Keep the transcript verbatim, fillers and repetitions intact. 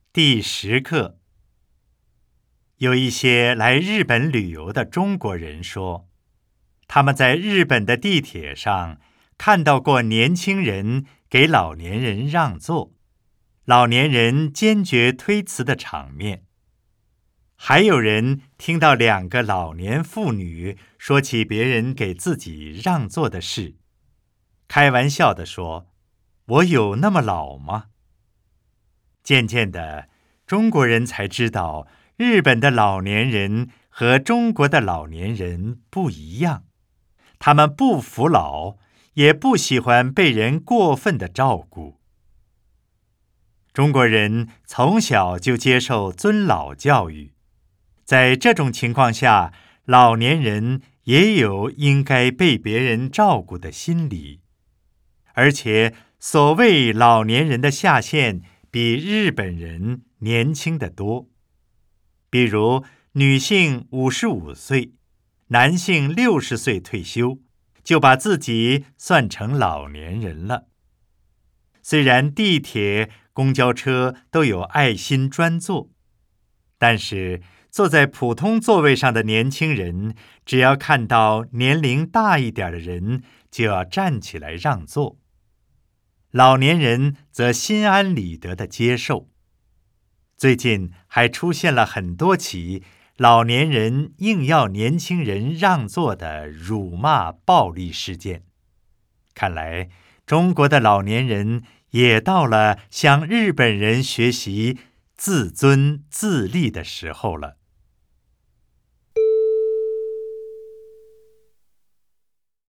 第十课，有一些来日本旅游的中国人说，他们在日本的地铁上看到过年轻人给老年人让座，老年人坚决推辞的场面。还有人听到两个老年妇女说起别人给自己让座的事，开玩笑地说：“我有那么老吗？”渐渐的，中国人才知道，日本的老年人和中国的老年人不一样，他们不服老，也不喜欢被人过分的照顾。中国人从小就接受尊老教育，在这种情况下，老年人也有应该被别人照顾的心理，而且所谓老年人的下限比日本人年轻得多。比如女性五十五岁，男性六十岁退休，就把自己算成老年人了。虽然地铁、公交车都有爱心专座，但是坐在普通座位上的年轻人，只要看到年龄大一点的人，就要站起来让座。老年人则心安理得地接受。最近还出现了很多起老年人硬要年轻人让座的辱骂暴力事件。看来中国的老年人也到了向日本人学习自尊自立的时候了。